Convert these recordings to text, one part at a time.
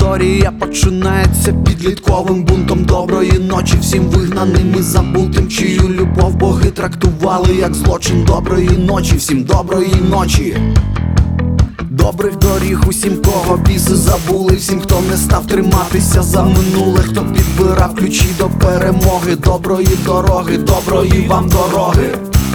Історія починається підлітковим бунтом доброї ночі, всім вигнаним і забутим, чию любов боги трактували як злочин. Доброї ночі, всім доброї ночі. Добрих доріг усім, кого біси забули, всім, хто не став триматися за минуле, хто підбирав ключі до перемоги. Доброї дороги, доброї вам дороги.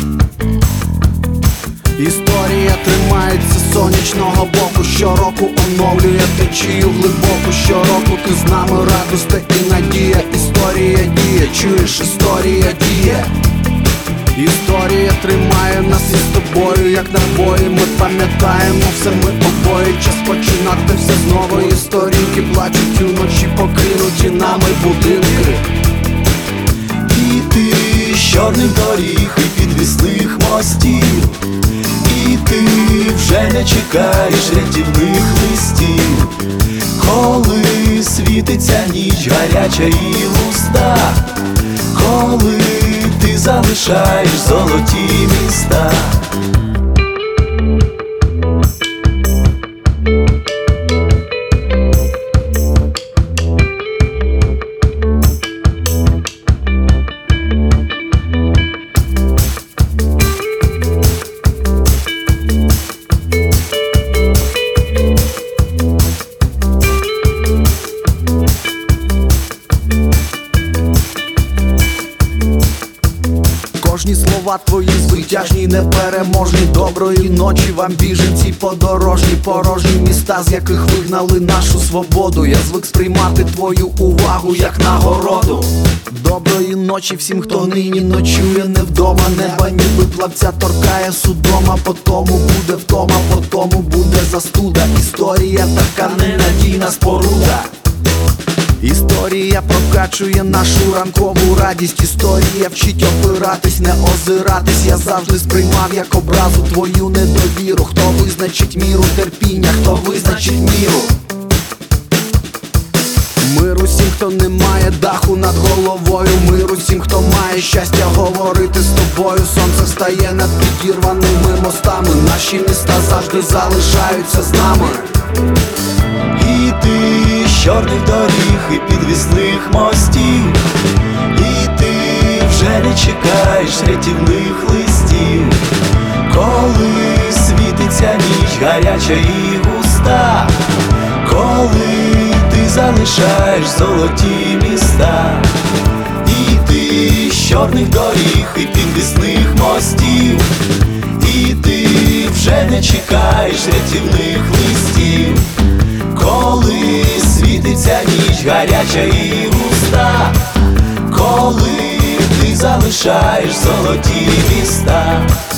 Історія тримається сонячного боку, щороку оновлює течію глибоку. Щороку ти з нами, радости і надія. Історія діє, чуєш, історія діє. Історія тримає нас із тобою, як набої. Ми пам'ятаємо все, ми обоє. Час починати все знову. Історійки плачуть уночі, покинуті нами будинки. І ти з чорних доріг і підвісних мостів, і ти вже не чекаєш рятівних листів, коли світиться ніч гаряча і густа, коли ти залишаєш золоті міста. Кожні слова твої звитяжні, непереможні. Доброї ночі вам, біженці подорожні, порожні міста, з яких вигнали нашу свободу. Я звик сприймати твою увагу як нагороду. Доброї ночі всім, хто нині ночує не вдома. Неба ніби плавця торкає судома. По тому буде втома, по тому буде застуда. Історія така ненадійна споруда. Історія прокачує нашу ранкову радість. Історія вчить опиратись, не озиратись. Я завжди сприймав як образу твою недовіру. Хто визначить міру терпіння, хто визначить міру? Мир усім, хто не має даху над головою. Мир усім, хто має щастя говорити з тобою. Сонце встає над підірваними мостами. Наші міста завжди залишаються з нами. І ти з чорних доріг і підвісних мостів, і ти вже не чекаєш рятівних листів, коли світиться ніч гаряча і густа, коли ти залишаєш золоті міста. І ти з чорних доріг і підвісних мостів, і ти вже не чекаєш рятівних листів, коли світиться ніч гаряча і густа, коли ти залишаєш золоті міста.